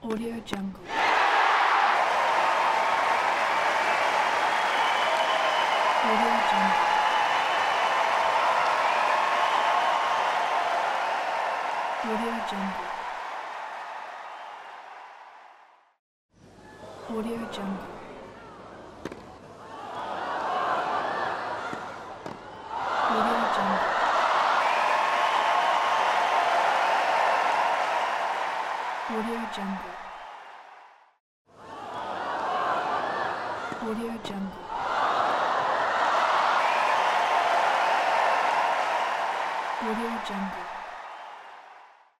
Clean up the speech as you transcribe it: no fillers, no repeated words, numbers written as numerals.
Audio Jungle. Audio Jungle. Audio Jungle. Audio Jungle. Audio Jungle. Audio Jungle. Audio Jungle. Audio Jungle.